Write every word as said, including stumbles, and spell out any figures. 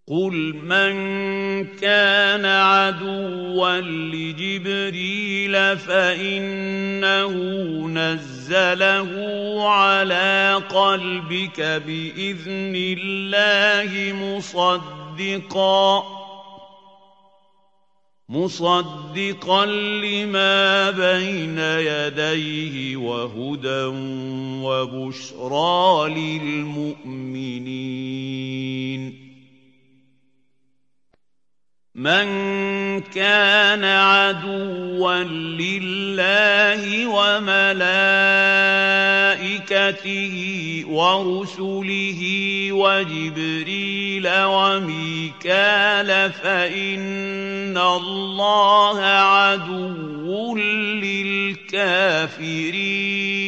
قُلْ مَن كَانَ عَدُوًّا لِّجِبْرِيلَ فَإِنَّهُ نَزَّلَهُ عَلَىٰ قَلْبِكَ بِإِذْنِ اللَّهِ مُصَدِّقًا مُصَدِّقًا لِّمَا بَيْنَ يَدَيْهِ وَهُدًى وَبُشْرَىٰ لِلْمُؤْمِنِينَ مَن كَانَ عَدُوًّا لِّلَّهِ وَمَلَائِكَتِهِ وَرُسُلِهِ وَجِبْرِيلَ وَمِيكَالَ فَإِنَّ اللَّهَ عَدُوٌّ لِّلْكَافِرِينَ